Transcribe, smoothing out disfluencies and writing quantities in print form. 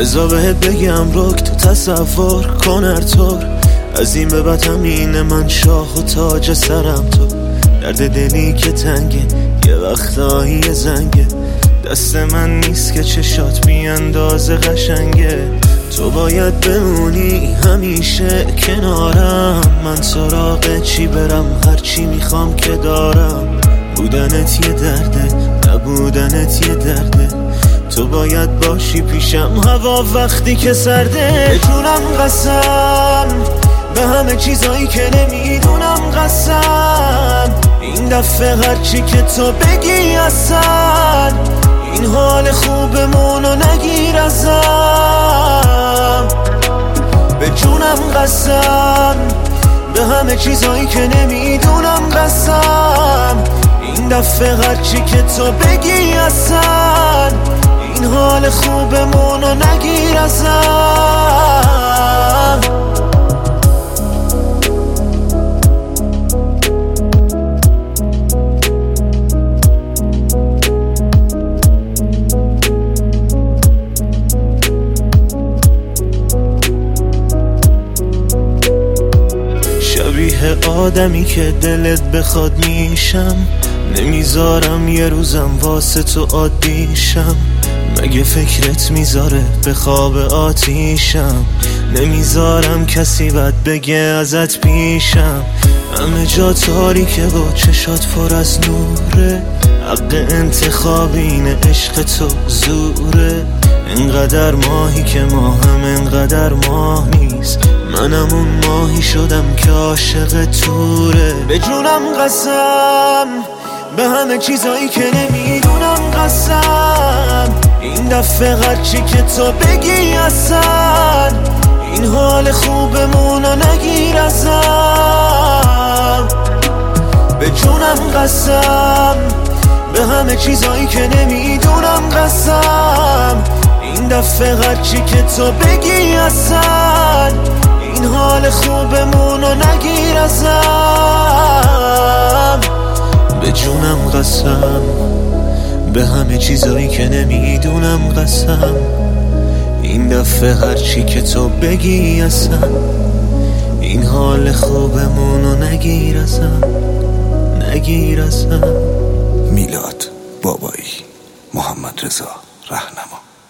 بذار بهت بگم رک تو تصور کن ارطور، از این به بعد همینه من شاه و تاج سرم تو. درد دلی که تنگه یه وقتایی زنگه، دست من نیست که چشات بی اندازه قشنگه. تو باید بمونی همیشه کنارم، من سراغ چی برم هرچی میخوام که دارم. بودنت یه درده نبودنت یه درده، تو باید باشی پیشم هوا وقتی که سرده. به جونم قسم به همه چیزایی که نمیدونم قسم، این دفعه هرچی که تو بگی اصلا این حال خوبمونو نگیر ازم. به جونم قسم به همه چیزایی که نمیدونم قسم، این دفعه هرچی که تو بگی اصلا این حال خوبمونو نگیر ازم. شبیه آدمی که دلت بخواد میشم، نمیذارم یه روزم واسه تو عادیشم. مگه فکرت میذاره به خواب آتیشم، نمیذارم کسی بد بگه ازت پیشم. همه جا تاریکه با چشات پر از نوره، حق انتخاب اینه عشق تو زوره. انقدر ماهی که ماهم انقدر ماه نیست، منم اون ماهی شدم که عاشق توره. به جونم قسم به همه چیزایی که نمیدونم قسم، این دفعه هرچی که تو بگی اصلا این حال خوبمونو نگیر ازم. به جونم قسم به همه چیزایی که نمیدونم قسم، این دفعه هرچی که تو بگی اصلا این حال خوبمونو نگیر ازم. به جونم قسم به همه چیزایی که نمیدونم قسم، این دفعه هرچی که تو بگی اصلا این حال خوبمونو نگیر ازم نگیر ازم. میلاد بابایی، محمد رضا رهنما.